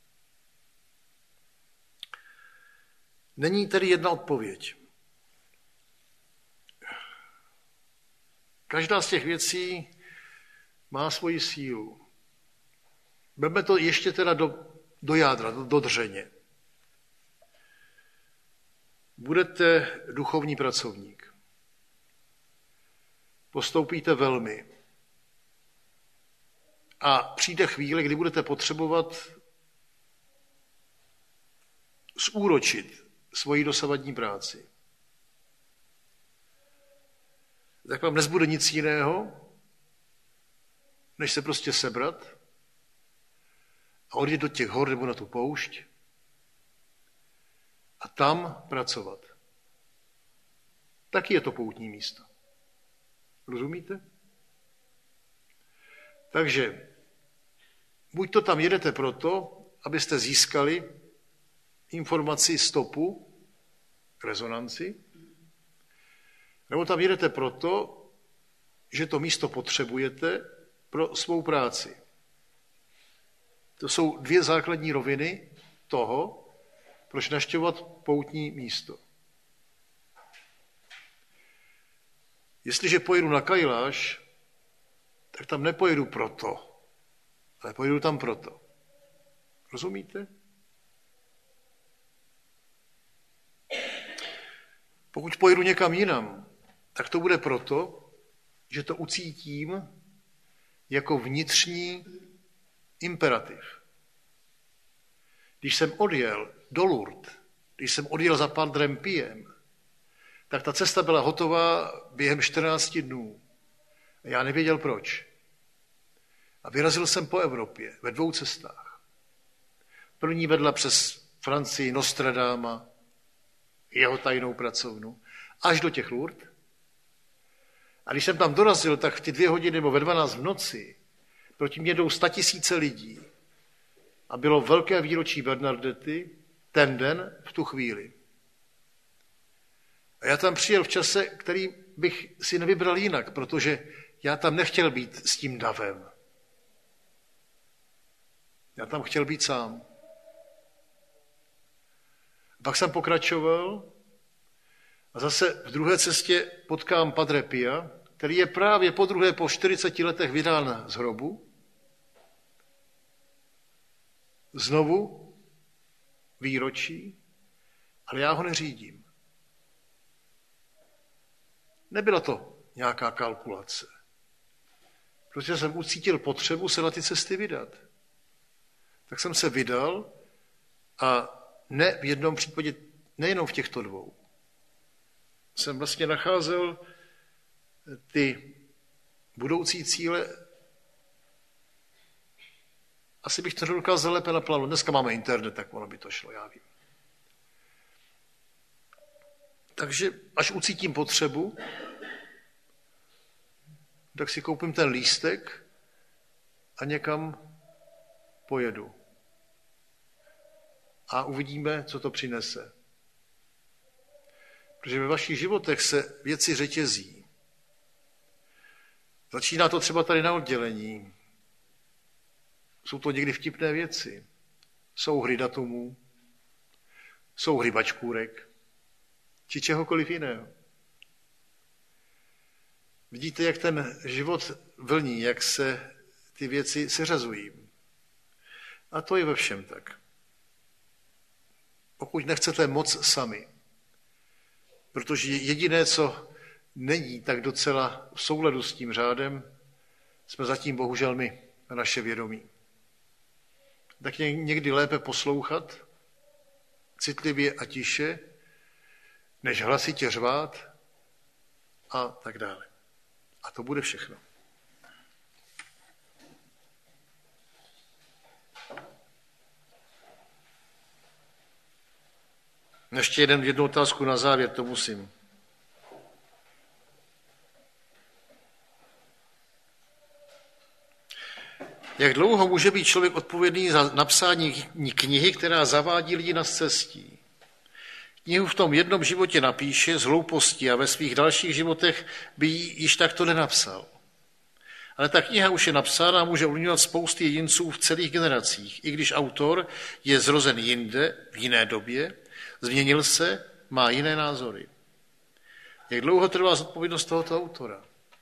Není tedy jedna odpověď. Každá z těch věcí má svoji sílu. Vezme to ještě teda do jádra, do dřeně. Budete duchovní pracovník. Postoupíte velmi. A přijde chvíle, kdy budete potřebovat zúročit svoji dosavadní práci. Tak vám nezbude nic jiného, než se prostě sebrat a odjet do těch hor nebo na tu poušť a tam pracovat. Taky je to poutní místo. Rozumíte? Takže buď to tam jedete proto, abyste získali informaci stopu, rezonanci, nebo tam jedete proto, že to místo potřebujete pro svou práci. To jsou dvě základní roviny toho, proč navštěvovat poutní místo. Jestliže pojedu na Kailáš, tak tam nepojedu proto, ale pojedu tam proto. Rozumíte? Pokud pojedu někam jinam, tak to bude proto, že to ucítím jako vnitřní imperativ. Když jsem odjel do Lourdes, když jsem odjel za Padrem Piem, tak ta cesta byla hotová během 14 dnů. A já nevěděl proč. A vyrazil jsem po Evropě ve 2 cestách. První vedla přes Francii Nostradama, jeho tajnou pracovnu, až do těch Lourdes. A když jsem tam dorazil, tak v ty 2 hodiny nebo ve 12 v noci proti mě jdou 100 000 lidí. A bylo velké výročí Bernadety ten den v tu chvíli. A já tam přijel v čase, který bych si nevybral jinak, protože já tam nechtěl být s tím davem. Já tam chtěl být sám. Pak jsem pokračoval a zase v druhé cestě potkám Padre Pia, který je právě podruhé po 40 letech vydán z hrobu. Znovu výročí, ale já ho neřídím. Nebyla to nějaká kalkulace. Protože jsem ucítil potřebu se na ty cesty vydat. Tak jsem se vydal a ne v jednom případě, nejenom v těchto 2. Jsem vlastně nacházel ty budoucí cíle. Asi bych to nedokázal lépe naplánovat. Dneska máme internet, tak ono by to šlo, já vím. Takže až ucítím potřebu, tak si koupím ten lístek a někam pojedu. A uvidíme, co to přinese. Protože ve vašich životech se věci řetězí. Začíná to třeba tady na oddělení. Jsou to někdy vtipné věci. Jsou hry datumů, jsou hry bačkůrek, či čehokoliv jiného. Vidíte, jak ten život vlní, jak se ty věci seřazují. A to je ve všem tak. Pokud nechcete moc sami, protože jediné, co není tak docela v souladu s tím řádem, jsme zatím bohužel my a naše vědomí. Tak někdy lépe poslouchat, citlivě a tiše, než hlasitě řvát a tak dále. A to bude všechno. Ještě jednu otázku na závěr, to musím. Jak dlouho může být člověk odpovědný za napsání knihy, která zavádí lidi na cestí? Knihu v tom jednom životě napíše z hlouposti a ve svých dalších životech by ji již takto nenapsal. Ale ta kniha už je napsána a může ovlivňovat spousty jedinců v celých generacích, i když autor je zrozen jinde, v jiné době, změnil se, má jiné názory. Jak dlouho trvá zodpovědnost tohoto autora?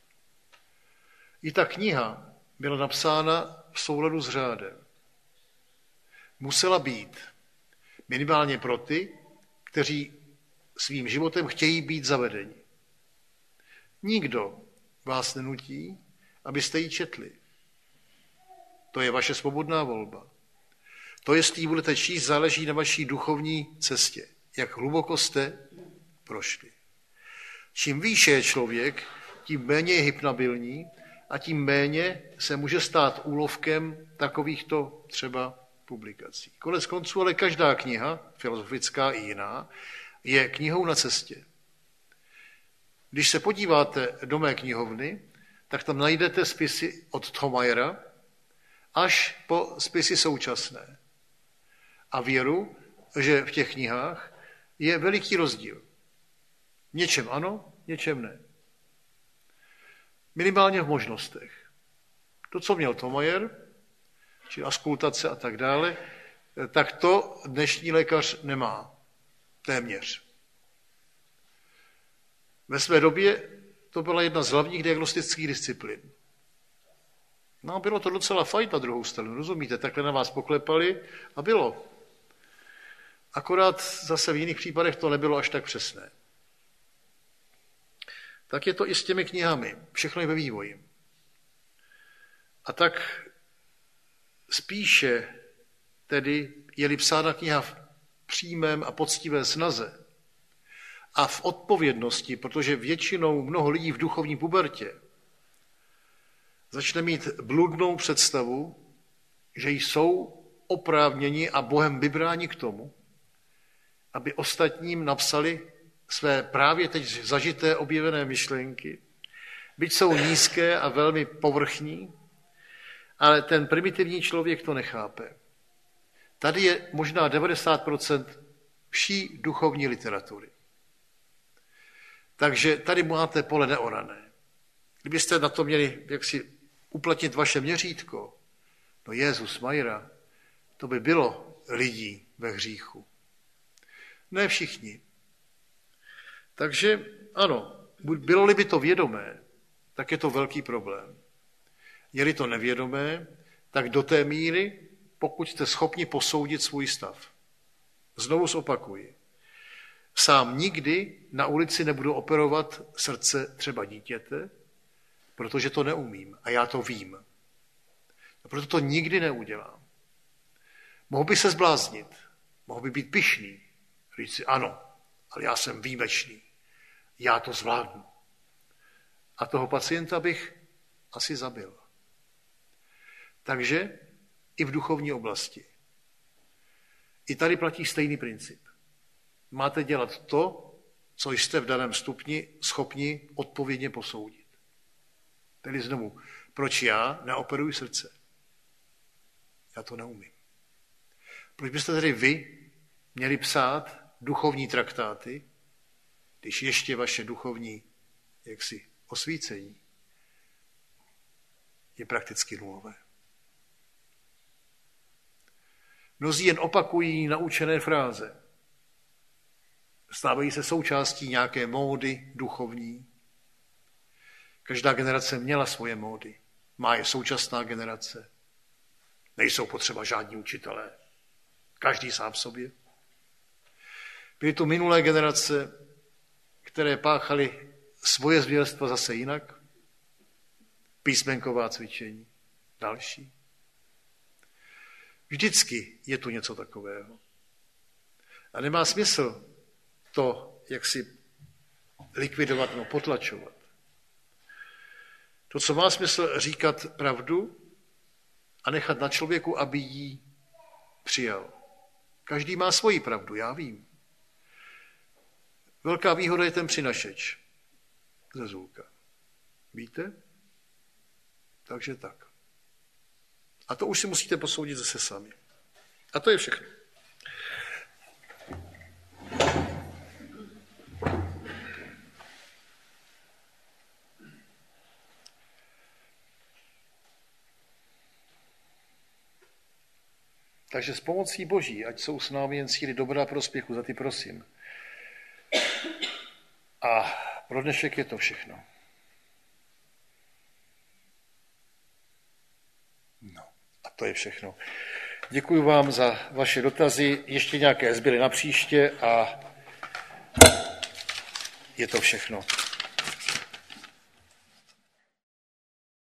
I ta kniha byla napsána v souladu s řádem. Musela být minimálně pro ty, kteří svým životem chtějí být zavedeni. Nikdo vás nenutí, abyste ji četli. To je vaše svobodná volba. To, jestli ji budete číst, záleží na vaší duchovní cestě, jak hluboko jste prošli. Čím výše je člověk, tím méně je hypnabilní a tím méně se může stát úlovkem takovýchto třeba publikací. Konec konců, ale každá kniha, filozofická i jiná, je knihou na cestě. Když se podíváte do mé knihovny, tak tam najdete spisy od Thomajera až po spisy současné. A věru, že v těch knihách je veliký rozdíl. Něčem ano, něčem ne. Minimálně v možnostech. To, co měl Thomajer, či askultace a tak dále, tak to dnešní lékař nemá. Téměř. Ve své době to byla jedna z hlavních diagnostických disciplín. No, bylo to docela fajn na druhou stranu, rozumíte? Takhle na vás poklepali a bylo. Akorát zase v jiných případech to nebylo až tak přesné. Tak je to i s těmi knihami. Všechno je ve vývoji. A tak spíše tedy je-li psána kniha v přímém a poctivé snaze a v odpovědnosti, protože většinou mnoho lidí v duchovní pubertě začne mít bludnou představu, že jsou oprávněni a Bohem vybráni k tomu, aby ostatním napsali své právě teď zažité objevené myšlenky, byť jsou nízké a velmi povrchní, ale ten primitivní člověk to nechápe. Tady je možná 90% vší duchovní literatury. Takže tady máte pole neorané. Kdybyste na to měli jaksi uplatnit vaše měřítko, no Jezus Majra, to by bylo lidí ve hříchu. Ne všichni. Takže ano, bylo-li by to vědomé, tak je to velký problém. Je-li to nevědomé, tak do té míry, pokud jste schopni posoudit svůj stav. Znovu zopakuji. Sám nikdy na ulici nebudu operovat srdce třeba dítěte, protože to neumím a já to vím. A proto to nikdy neudělám. Mohl by se zbláznit, mohl by být pyšný, říct si ano, ale já jsem výjimečný, já to zvládnu. A toho pacienta bych asi zabil. Takže i v duchovní oblasti. I tady platí stejný princip. Máte dělat to, co jste v daném stupni schopni odpovědně posoudit. Tedy znovu, proč já neoperuji srdce? Já to neumím. Proč byste tedy vy měli psát duchovní traktáty, když ještě vaše duchovní osvícení je prakticky nulové? Mnozí jen opakují naučené fráze. Stávají se součástí nějaké módy duchovní. Každá generace měla svoje módy. Má je současná generace. Nejsou potřeba žádní učitelé. Každý sám sobě. Byly tu minulé generace, které páchaly svoje zvěrstva zase jinak. Písmenková cvičení. Další. Vždycky je tu něco takového. A nemá smysl to, jak si likvidovat, potlačovat. To, co má smysl, říkat pravdu a nechat na člověku, aby ji přijal. Každý má svoji pravdu, já vím. Velká výhoda je ten přinašeč ze Zůlka. Víte? Takže tak. A to už si musíte posoudit zase sami. A to je všechno. Takže s pomocí Boží, ať jsou s námi jen síly dobrá prospěchu, za ty prosím. A pro dnešek je to všechno. No, a to je všechno. Děkuji vám za vaše dotazy, ještě nějaké zbyly na příště a je to všechno.